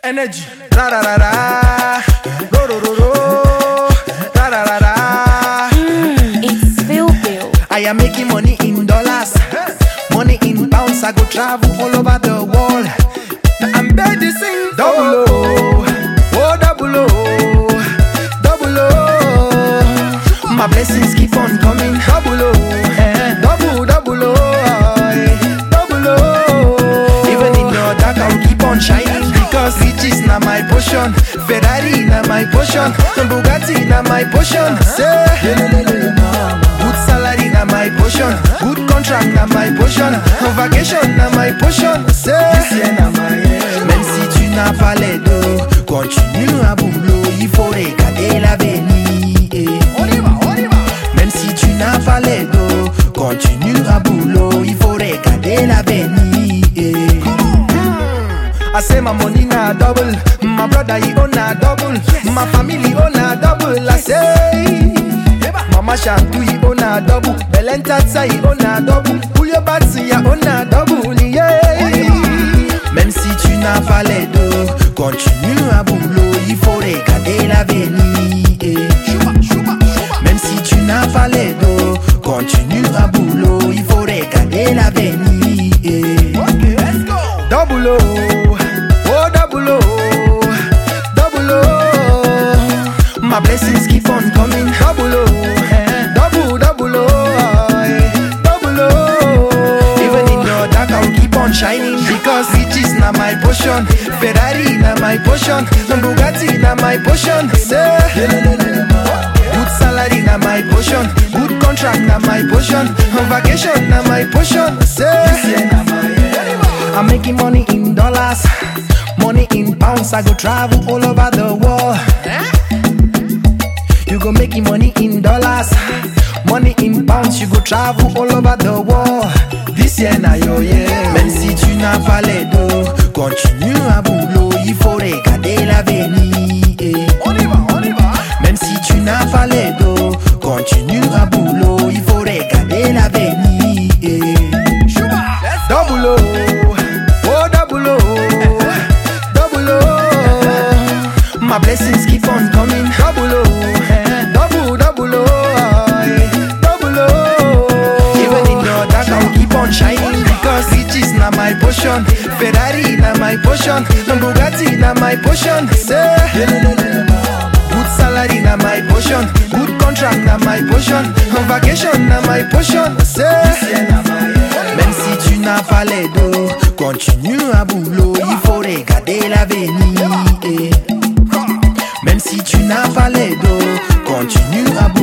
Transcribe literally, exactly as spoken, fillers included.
Energy. Ra ra ra ra. Ro ro ro ro. Ra ra ra ra. Mm, it's Phil Bill. I am making money in dollars, money in pounds. I go travel all over the world. I'm ready to sing double O, oh double O, double O. My blessings keep on coming. Double O, eh, double double O, eh, double O. Even in the dark, I will keep on shining because riches na my portion, Ferrari na my portion, Bugatti na my portion. Say, good salary na my portion, good contract na my portion, vacation na my portion. Say, même si tu n'as pas les deux, continue à boulot, il faut regarder l'avenir. On y va, on y va. Même si tu n'as pas les deux, continue à boulot, il faut regarder l'avenir. I say my money na double, my brother he own a double, my family own a double. I say, Mama Shantu he own a double, Belentata he own a double, Julio Batsi he own a double, yeah. Même si tu n'as pas les deux, continue à boulot, il faut regarder l'avenir. Même si tu n'as pas les deux, continue à boulot, il faut regarder l'avenir. Double O, oh double O, double O. My blessings keep on coming. Double O, eh, double double O, eh, double O. Even in the dark I will keep on shining because riches na my portion, Ferrari na my portion, Bugatti na my portion. Say, good salary na my portion, good contract na my portion, vacation na my portion. Say, I'm making money in dollars, money in pounds. I go travel all over the world. You go making money in dollars, money in pounds. You go travel all over the world. This year na your year. Même si tu n'as pas les deux, continue à boulot, il faut regarder l'avenir. On y va, on y va. Même si tu n'as pas les deux, continue à boulot, il faut regarder l'avenir. Double O, oh double O, double O. My blessings keep on coming. Double O, eh, double double O, eh, double O. Even in the dark I will keep on shining because riches na my portion, Ferrari na my portion, Bugatti na my portion. Say, good salary na my portion, good contract na my portion, vacation na my portion. Say, même si tu n'as pas les deux, continue à boulot, il faut regarder l'avenir. Même si tu n'as pas les deux, continue à boulot.